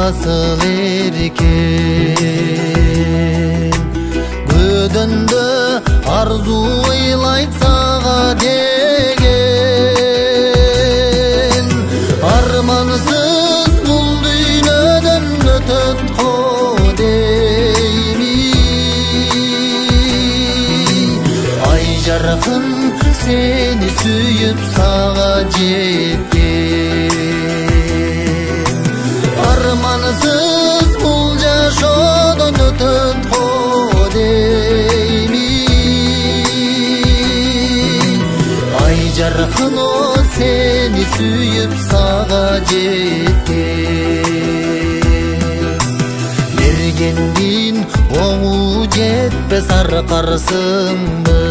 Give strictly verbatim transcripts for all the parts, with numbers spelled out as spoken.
асыл эркен көдөндө арзу ыйлайт сага деген армансыз бул дүйнөдөн өтөт го дейми ай жаркын сени сүйүп сага жеткен армансыз бул жашоодон өтөт го дейми ай жаркын о сени сүйүп сага жеткен мергендин оңу жетпес аркарсыңбы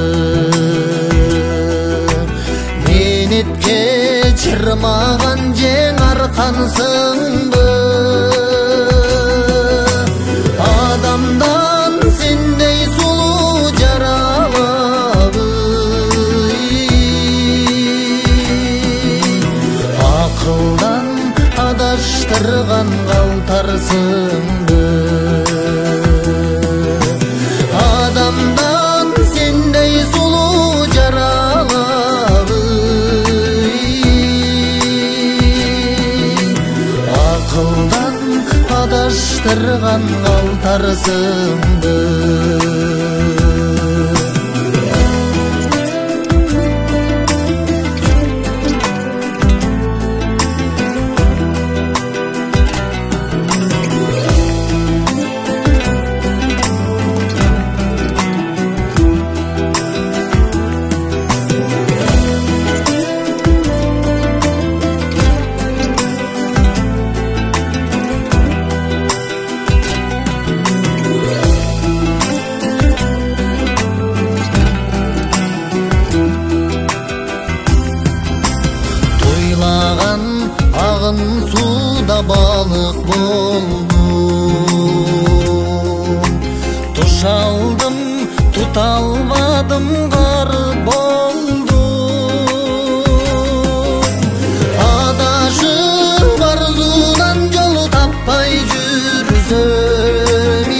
менетке чырмаган жең аркансыңбы адамдан сендей сулуу жаралабы акылдан адаштырган калтарсыңбы адамдан сендей сулуу жаралабы акылдан адаштырган калтарсыңбы агын сууда балык болдум туш алдым тута албадым кары болдум адашып арзудан жол таппай жүрсөм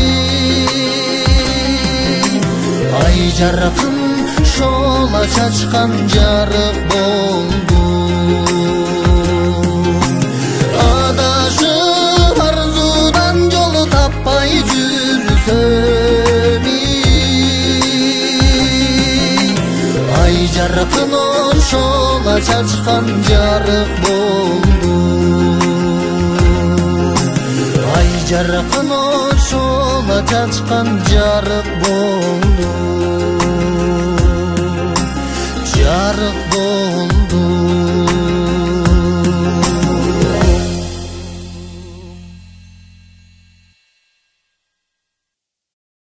ай жаркын шола чачкан жарык болдум адашып арзудан жол таппай жүрсөм ай жаркын ошола чачкан жарык болдум ай жаркын ошола чачкан жарык болдум жарык болдум